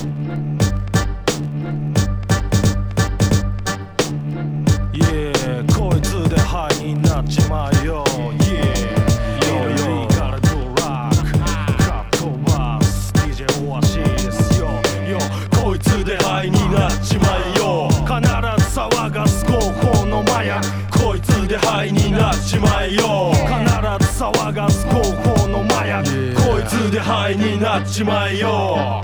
Yeah こいつでハイになっちまえよ Yeah Yo yo gotta do rock カットバス DJ オアシス Yo yo こいつでハイになっちまえよ必ず騒がす合法の麻薬こいつでハイになっちまえよ必ず騒がす合法の麻薬こいつでハイになっちまえよ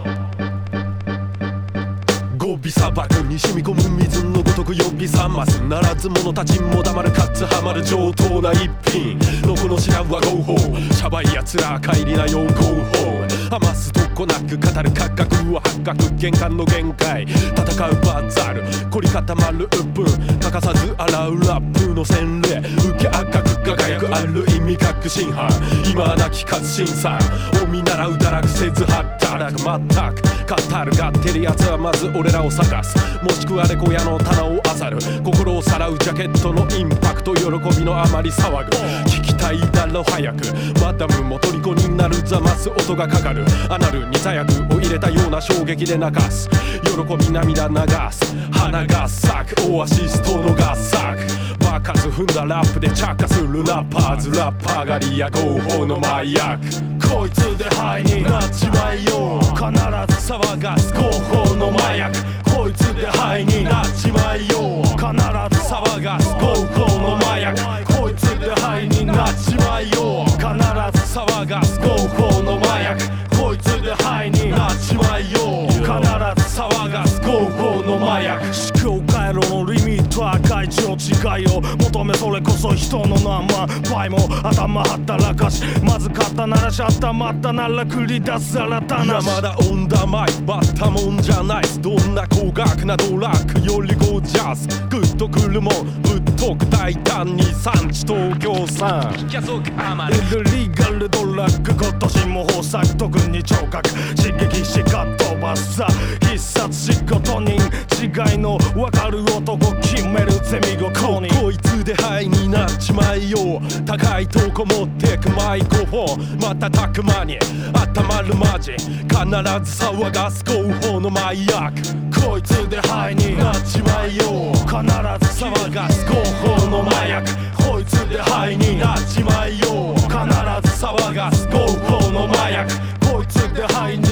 ゴビ砂漠に染み込む水のごとく呼び覚ますならず者たちも黙るかつはまる上等な一品のこの品は合法シャバい奴ら帰りなよ合法余すとこなく語る価格は八角玄関の限界戦うバザル凝り固まる鬱憤欠かさず洗うラップの洗礼受け赤く輝くある意味確信犯今なき確信さを見習う堕落せず働く全く語るがってる奴はまず俺らを探すもしくはレコヤの棚を漁る心をさらうジャケットのインパクト喜びのあまり騒ぐ聞きたいだろ早くマダムも虜になるざます音がかかるアナルに座薬を入れたような衝撃で泣かす喜び涙流す花が咲くオアシストの合作爆発踏んだラップで着火するラッパーズラッパー狩りや合法の麻薬こいつでハイになっちまえよ必ず騒がす合法の麻薬こいつでハイになっちまえよ必ず騒がす合法の麻薬こいつでハイになっちまえよ必ず騒がす合法の麻薬こいつでハイになっちまえよ必ず騒がす合法の麻薬思考回路のリミットは赤い血の違いを求めそれこそ人の何万倍も頭働かしまず肩鳴らし頭ったなら繰り出す新たなまだオンダマイバッタもんじゃないどんな高額なドラッグよりゴージャスグッとくるもんぶっとく大胆に産地東京産イルリガルドラッグ今年も豊作特に聴覚刺激しかっ飛ばすさ必殺仕事人違いの分かる男決めるゼミごとにこいつでハイになっちまえよ高いとこ持ってくマイクロフォン瞬く間に温まるマジ必ず騒がす合法の麻薬こいつでハイになっちまえよ必ず騒がす合法の麻薬こいつでハイになっちまえよ必ず騒がす合法の麻薬こいつでハイに